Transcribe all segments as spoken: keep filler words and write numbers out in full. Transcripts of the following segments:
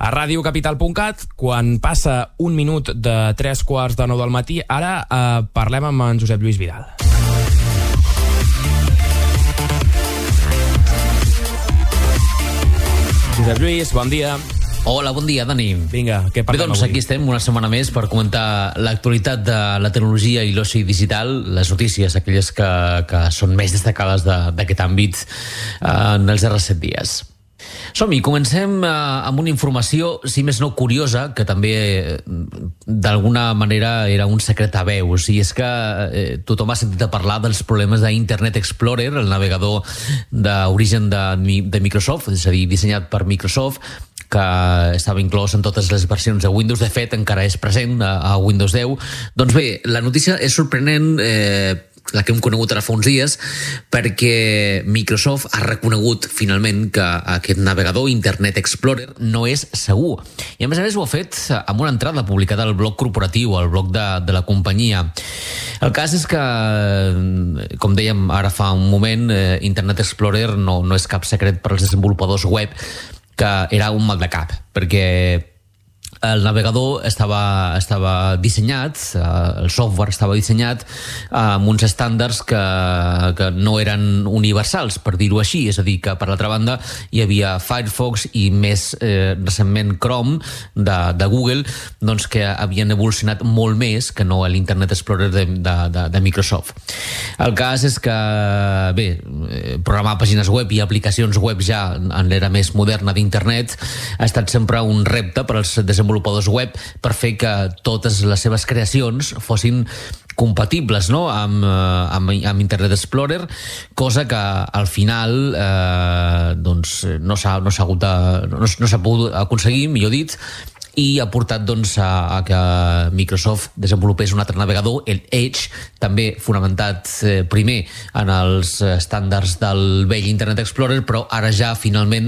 a ràdio capital punt cat, quan passa un minut de tres quarts de nou del matí. Ara eh, parlem amb en Josep Lluís Vidal. Josep Lluís, bon dia. Hola, bon dia, Dani. Vinga, què parlem Bé, doncs avui? aquí estem una setmana més per comentar l'actualitat de la tecnologia i l'oci digital, les notícies, aquelles que, que són més destacades d'aquest de, àmbit eh, en els darrers set dies. Som-hi, comencem eh, amb una informació, si més no curiosa, que també eh, d'alguna manera era un secret a veus, i és que eh, tothom ha sentit a parlar dels problemes d'Internet Explorer, el navegador d'origen de, de Microsoft, és a dir, dissenyat per Microsoft, que estava inclòs en totes les versions de Windows. De fet, encara és present a, a Windows deu. Doncs bé, la notícia és sorprenent, eh, la que hem conegut ara fa uns dies, perquè Microsoft ha reconegut finalment que aquest navegador Internet Explorer no és segur. I a més a més ho ha fet amb una entrada publicada al blog corporatiu, al blog de, de la companyia. El cas és que, com dèiem ara fa un moment, eh, Internet Explorer no, no és cap secret per als desenvolupadors web, que era un mal de cap, perquè el navegador estava, estava dissenyat, el software estava dissenyat amb uns estàndards que, que no eren universals, per dir-ho així. És a dir, que per l'altra banda hi havia Firefox i més eh, recentment Chrome de, de Google, doncs que havien evolucionat molt més que no l'Internet Explorer de, de, de, de Microsoft. El cas és que, bé, programar pàgines web i aplicacions web ja en l'era més moderna d'internet ha estat sempre un repte per als desenvolupadors web per fer que totes les seves creacions fossin compatibles, no? amb, amb, amb Internet Explorer, cosa que al final eh, doncs no s'ha no s'ha hagut de, no, no s'ha pogut aconseguir, millor dit, i ha portat doncs, a, a que Microsoft desenvolupés un altre navegador, el Edge, també fonamentat eh, primer en els estàndards del vell Internet Explorer, però ara ja finalment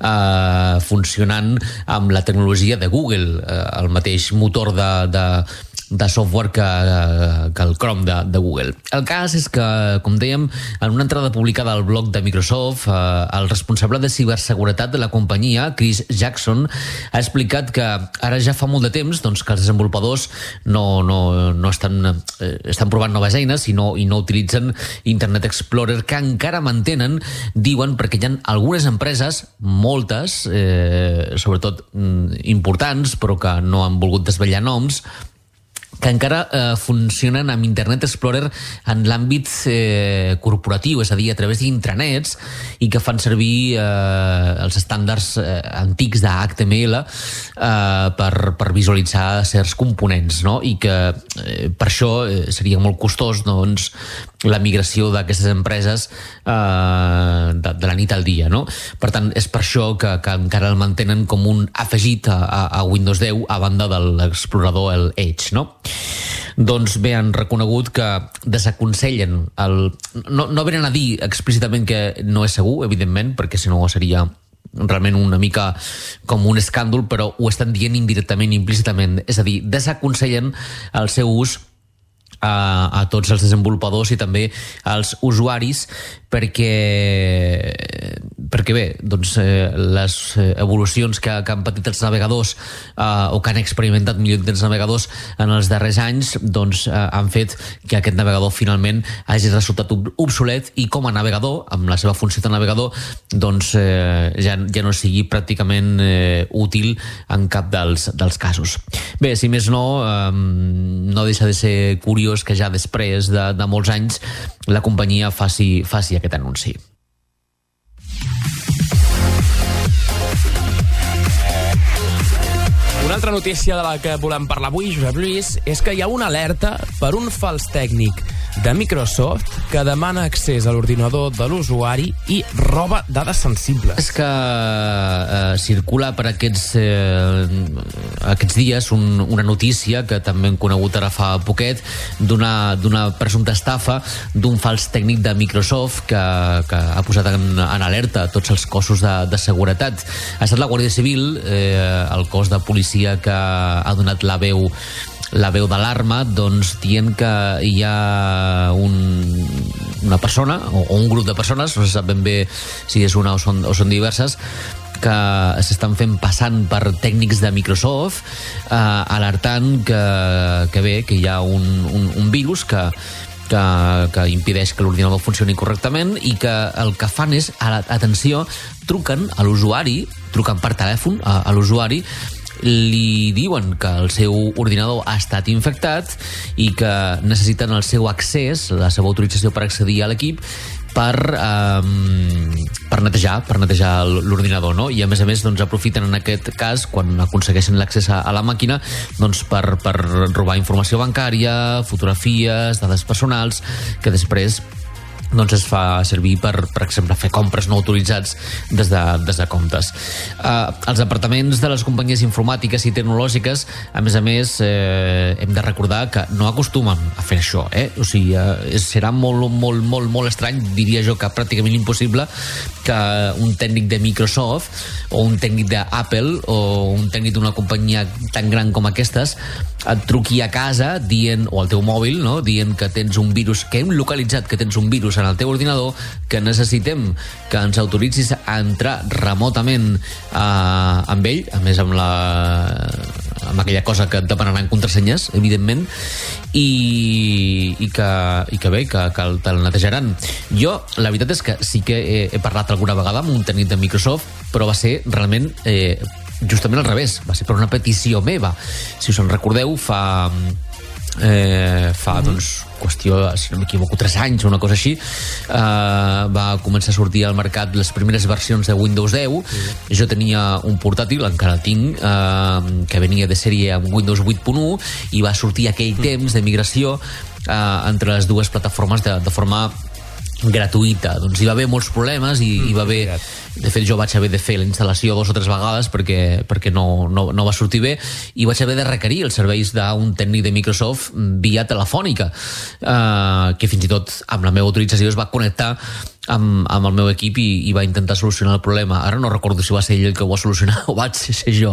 eh, funcionant amb la tecnologia de Google, eh, el mateix motor de, de de software que, que el Chrome de, de Google. El cas és que, com dèiem, en una entrada publicada al blog de Microsoft, eh, el responsable de ciberseguretat de la companyia, Chris Jackson, ha explicat que ara ja fa molt de temps doncs, que els desenvolupadors no, no, no estan, eh, estan provant noves eines i no, i no utilitzen Internet Explorer, que encara mantenen, diuen, perquè hi ha algunes empreses, moltes, eh, sobretot mm, importants, però que no han volgut desvetllar noms, que encara eh, funcionen amb Internet Explorer en l'àmbit eh, corporatiu, és a dir, a través d'intranets, i que fan servir eh, els estàndards eh, antics d'H T M L eh, per, per visualitzar certs components, no? I que eh, per això eh, seria molt costós doncs, la migració d'aquestes empreses eh, de, de la nit al dia, no? Per tant, és per això que, que encara el mantenen com un afegit a, a, a Windows deu a banda de l'explorador, el Edge, no? Doncs bé, han reconegut que desaconsellen el... No, no venen a dir explícitament que no és segur, evidentment, perquè si no seria realment una mica com un escàndol, però ho estan dient indirectament, implícitament. És a dir, desaconsellen el seu ús a, a tots els desenvolupadors i també als usuaris, perquè perquè bé, doncs eh, les evolucions que, que han patit els navegadors eh, o que han experimentat millor dit els navegadors en els darrers anys doncs eh, han fet que aquest navegador finalment hagi resultat obsolet i com a navegador, amb la seva funció de navegador, doncs eh, ja, ja no sigui pràcticament eh, útil en cap dels, dels casos. Bé, si més no, eh, no deixa de ser curiós que ja després de, de molts anys la companyia faci, faci aquest anunci. Una altra notícia de la que volem parlar avui, Josep Lluís, és que hi ha una alerta per un fals tècnic de Microsoft que demana accés a l'ordinador de l'usuari i roba dades sensibles. És que eh, circula per aquests, eh, aquests dies un, una notícia que també hem conegut ara fa poquet d'una, d'una presumpta estafa d'un fals tècnic de Microsoft que, que ha posat en, en alerta tots els cossos de, de seguretat. Ha estat la Guàrdia Civil, eh, el cos de policia que ha donat la veu la veu d'alarma, doncs dient que hi ha un, una persona o, o un grup de persones, no se sap ben bé si és una o són, o són diverses, que s'estan fent passant per tècnics de Microsoft, eh, alertant que, que bé, que hi ha un, un, un virus que, que, que impedeix que l'ordinador funcioni correctament i que el que fan és, atenció, truquen a l'usuari, truquen per telèfon a, a l'usuari, li diuen que el seu ordinador ha estat infectat i que necessiten el seu accés, la seva autorització per accedir a l'equip per, um, per netejar per netejar l'ordinador, no? I a més a més doncs, aprofiten en aquest cas, quan aconsegueixen l'accés a la màquina, doncs, per, per robar informació bancària, fotografies, dades personals, que després doncs es fa servir per, per exemple, fer compres no autoritzats des de, des de comptes. Uh, els departaments de les companyies informàtiques i tecnològiques, a més a més, eh, hem de recordar que no acostumen a fer això, eh? O sigui, eh, serà molt, molt, molt, molt estrany, diria jo que pràcticament impossible, que un tècnic de Microsoft o un tècnic d'Apple o un tècnic d'una companyia tan gran com aquestes et truqui a casa dient, o al teu mòbil, no? Dient que tens un virus, que hem localitzat que tens un virus en el teu ordinador, que necessitem que ens autoritzis a entrar remotament eh, amb ell, a més amb la amb aquella cosa que et demanaran contrasenyes, evidentment, i, i, que, i que bé, que, que te'l netejaran. Jo, la veritat és que sí que he, he parlat alguna vegada amb un tècnic de Microsoft, però va ser realment eh, justament al revés, va ser per una petició meva. Si us en recordeu, fa eh, fa, mm-hmm. doncs, qüestió, si no m'equivoco, tres anys o una cosa així, eh, va començar a sortir al mercat les primeres versions de Windows deu. Mm-hmm. Jo tenia un portàtil, encara el tinc, eh, que venia de sèrie amb Windows vuit punt u, i va sortir aquell mm-hmm. temps de migració eh, entre les dues plataformes de, de forma gratuïta. Doncs hi va haver molts problemes i mm, hi va haver... De fet, jo vaig haver de fer la instal·lació dos o tres vegades perquè, perquè no, no, no va sortir bé, i vaig haver de requerir els serveis d'un tècnic de Microsoft via telefònica, eh, que fins i tot amb la meva autorització es va connectar amb, amb el meu equip i, i va intentar solucionar el problema. Ara no recordo si va ser ell el que ho va solucionar o vaig ser jo.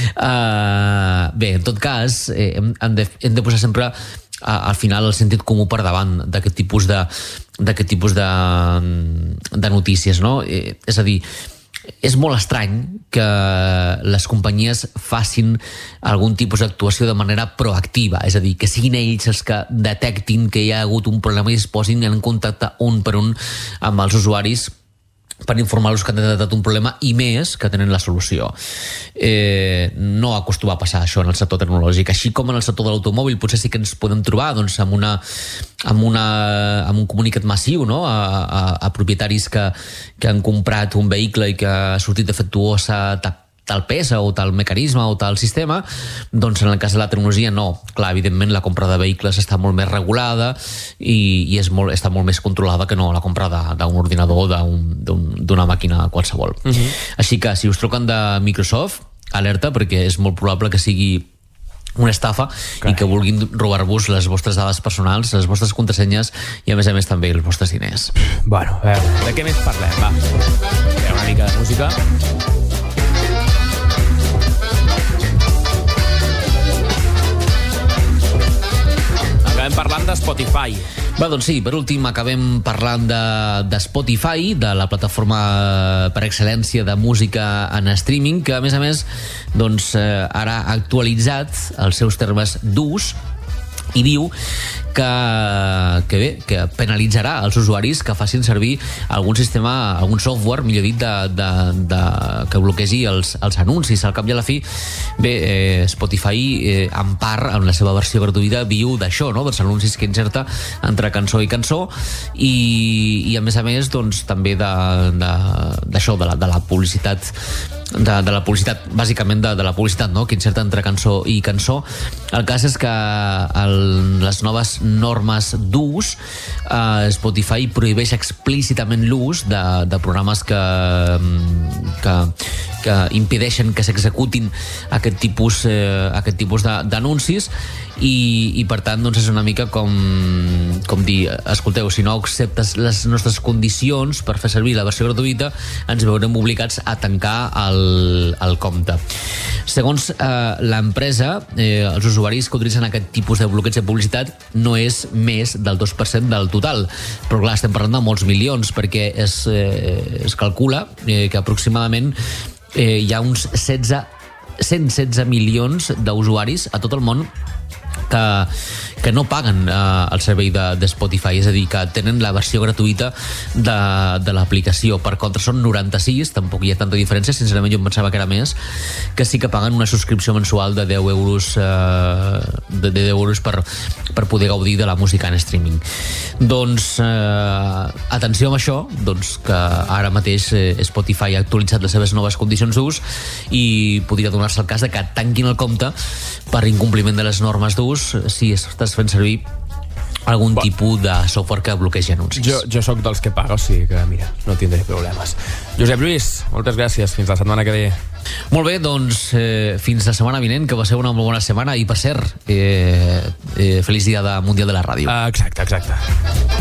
Eh, bé, en tot cas, eh, hem, hem, de, hem de posar sempre al final el sentit comú per davant d'aquest tipus de d'aquest tipus de, de notícies, no? Eh, és a dir, és molt estrany que les companyies facin algun tipus d'actuació de manera proactiva, és a dir, que siguin ells els que detectin que hi ha hagut un problema i es posin en contacte un per un amb els usuaris per informar-los que han detectat un problema i més que tenen la solució. Eh, no acostuma a passar això en el sector tecnològic, així com en el sector de l'automòbil potser sí que ens podem trobar doncs, amb, una, amb, una, amb un comunicat massiu, no? a, a, a propietaris que, que han comprat un vehicle i que ha sortit defectuosa tal peça o tal mecanisme o tal sistema. Doncs en el cas de la tecnologia no. Clar, evidentment la compra de vehicles està molt més regulada i, i és molt, està molt més controlada que no la compra d'un ordinador o d'una màquina qualsevol. Uh-huh. Així que si us truquen de Microsoft, alerta, perquè és molt probable que sigui una estafa. Carai. I que vulguin robar-vos les vostres dades personals, les vostres contrasenyes i a més a més també els vostres diners. Bueno, a veure, de què més parlem? Va, hi ha una mica de música. Acabem parlant de Spotify. Va, doncs sí, per últim acabem parlant de, de Spotify, de la plataforma per excel·lència de música en streaming, que a més a més doncs, eh, ara ha actualitzat els seus termes d'ús i diu que, que bé, que penalitzarà els usuaris que facin servir algun sistema, algun software, millor dit, de, de, de, que bloquegi els, els anuncis. Al cap i a la fi, bé, eh, Spotify eh, en part, en la seva versió gratuïta, viu d'això, no? Dels anuncis que inserta entre cançó i cançó i, i a més a més, doncs, també d'això, de, de, de, la, de la publicitat de, de la publicitat, bàsicament de, de la publicitat, no? Que inserta entre cançó i cançó. El cas és que el, les noves normes d'ús, eh, Spotify prohibeix explícitament l'ús de, de programes que, que, que impedeixen que s'executin aquest tipus, eh, aquest tipus d'anuncis i, i per tant doncs és una mica com, com dir, escolteu, si no acceptes les nostres condicions per fer servir la versió gratuïta, ens veurem obligats a tancar el, el compte. Segons eh, l'empresa, eh, els usuaris que utilitzen aquest tipus de bloqueig de publicitat no és més del dos per cent del total, però clar, estem parlant de molts milions perquè es, eh, es calcula eh, que aproximadament eh, hi ha uns setze, cent setze milions d'usuaris a tot el món que, que no paguen eh, el servei de, de Spotify, és a dir, que tenen la versió gratuïta de, de l'aplicació. Per contra, són noranta-sis, tampoc hi ha tanta diferència, sincerament jo em pensava que era més, que sí que paguen una subscripció mensual de deu euros, eh, de deu euros per, per poder gaudir de la música en streaming. Doncs, eh, atenció amb això, doncs que ara mateix eh, Spotify ha actualitzat les seves noves condicions d'ús i podria donar-se el cas de que tanquin el compte per incompliment de les normes d'ús si estàs fent servir algun bon. tipus de software que bloquegi anuncis. Jo, jo sóc dels que paga, o sigui que, mira, no tindré problemes. Josep Lluís, moltes gràcies. Fins la setmana que ve. Molt bé, doncs eh, fins la setmana vinent, que va ser una molt bona setmana i, per cert, eh, eh, feliç dia de Mundial de la Ràdio. Uh, exacte, exacte.